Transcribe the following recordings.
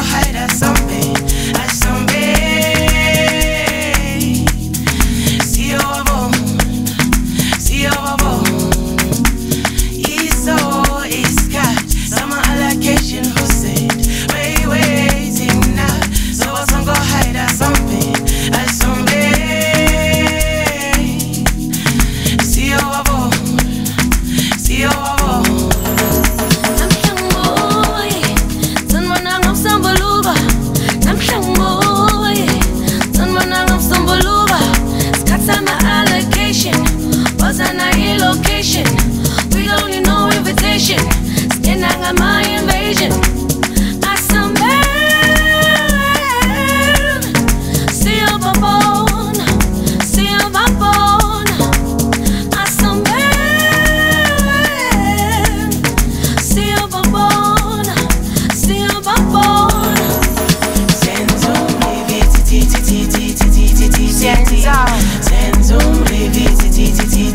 hide asombe, asombe. See your bone. Iso iskat, summer allocation who said, waiting now. So I go hide asombe, asombe. See your bone, see your bone. We don't need no invitation. Skin on my invasion. I some man. See your bone. See your bone. I some man. See your bone. See your bone. Senzum reviti Senzum reviti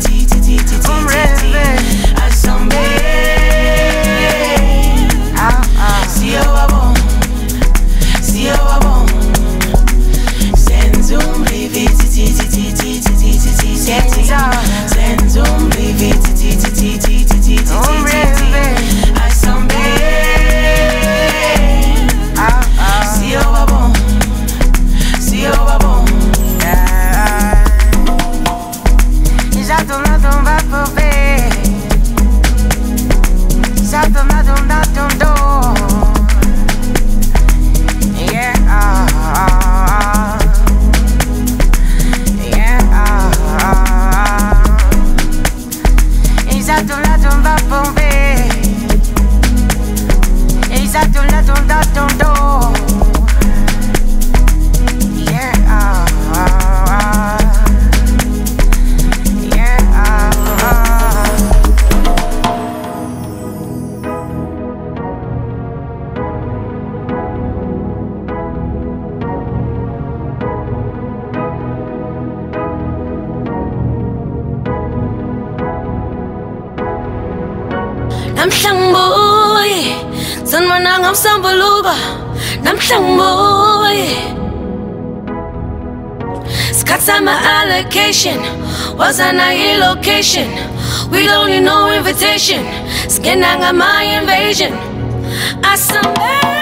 Namhlangboy, sanwana ngamsambuluka. Namhlangboy, Scott's my allocation. Wasn't I location? We don't need no invitation. Skin on my invasion. I some